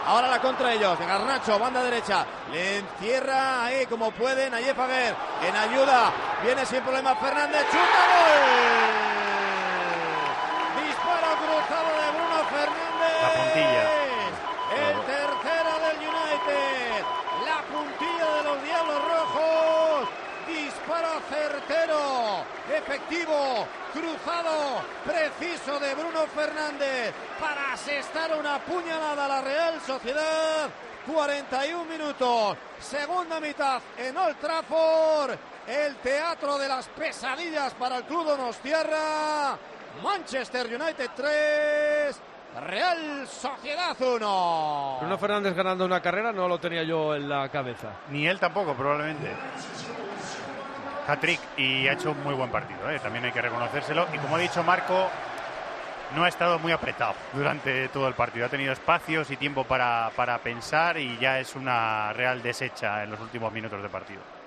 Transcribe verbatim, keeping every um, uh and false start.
Ahora la contra ellos, Garnacho, banda derecha, le encierra ahí como puede Nayef Aguer, en ayuda, viene sin problema Fernández, chuta, gol, disparo cruzado de Bruno Fernández, la puntilla, el tercero del United, la puntilla de los Diablos Rojos, disparo certero, efectivo, cruzado, preciso de Bruno Fernández para asestar una puñalada a la Real Sociedad. cuarenta y un minutos, segunda mitad en Old Trafford, el teatro de las pesadillas para el club donostiarra. Manchester United tres, Real Sociedad uno. Bruno Fernández ganando una carrera no lo tenía yo en la cabeza. Ni él tampoco, probablemente. Hat-trick, y ha hecho un muy buen partido, ¿eh? También hay que reconocérselo. Y como ha dicho Marco, no ha estado muy apretado durante todo el partido. Ha tenido espacios y tiempo para, para pensar, y ya es una Real deshecha en los últimos minutos de partido.